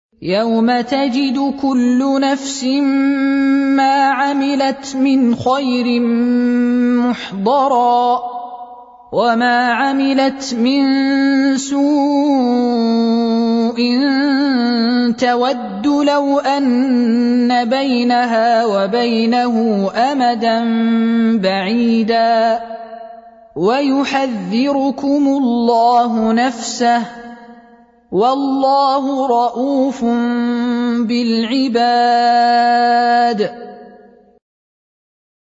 يوم تجد كل نفس ما عملت من خير محضرا وما عملت من سوء تود لو أن بينها وبينه أمدا بعيدا ويحذركم الله نفسه والله رءوف بالعباد